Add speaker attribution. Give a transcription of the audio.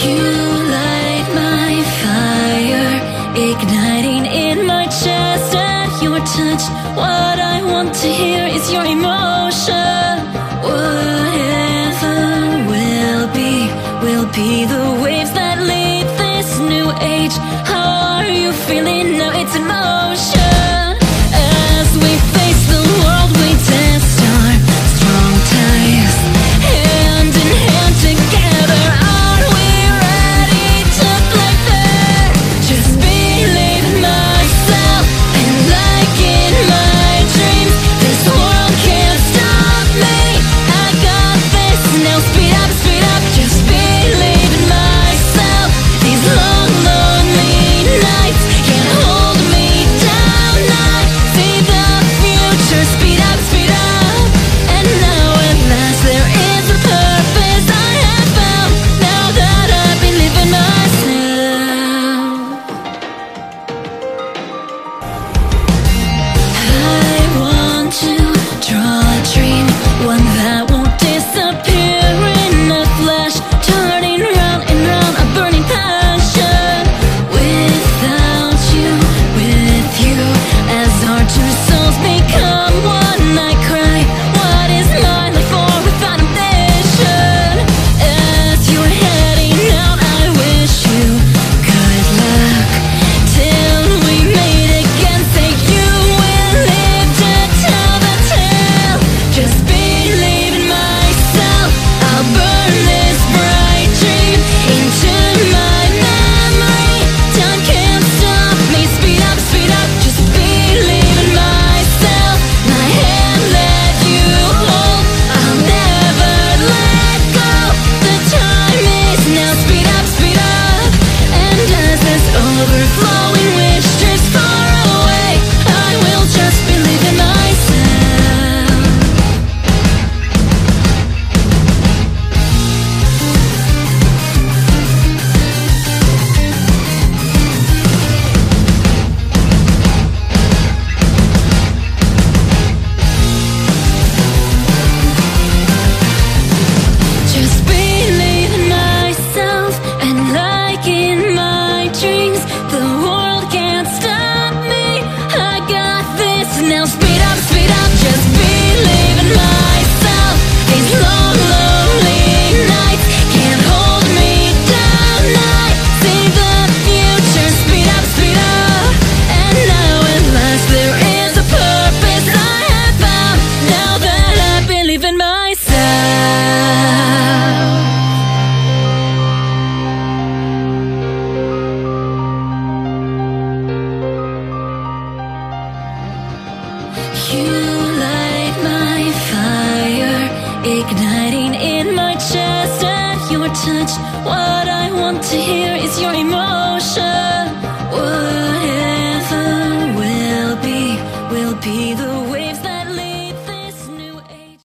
Speaker 1: You light my fire, igniting in my chest at your touch. What I want to hear is your emotion. Whatever will be the waves that lead this new age. How are you feeling now? It's in motion. As we face the world, we test our strong ties. Hand in hand together, are we ready to play fair? Just believe in myself, and like in my dreams, this world can't stop me. I got this now, speed up, just believe in myself. These long, lonely nights can't hold me down. I see the future, speed up, and now at last there is a purpose I have found. Now that I believe in myself, I want to draw a dream, one that won't disappear in a flash, turning round and round, a burning passion. Without you, with you, as our two souls become one, I cry, what is my life for without ambition? As you're heading out, I wish you good luck, till we meet again. Say you will live to tell the tale. Just believe in myself, I'll burn this bright dream into my memory. Time can't stop me, speed up, just believe in myself. My hand let you hold, I'll never let go. The time is now, speed up, and as this overflowing wish drifts far away, I will just believe in myself. Just believe in myself, and like in my dreams, the world can't stop me. I got this now, speed up, just believe in myself. These long, lonely nights can't hold me down. I see the future, speed up, and now at last there is a purpose I have found. Now that I believe in myself. You light my fire, igniting in my chest at your touch. What I want to hear is your emotion.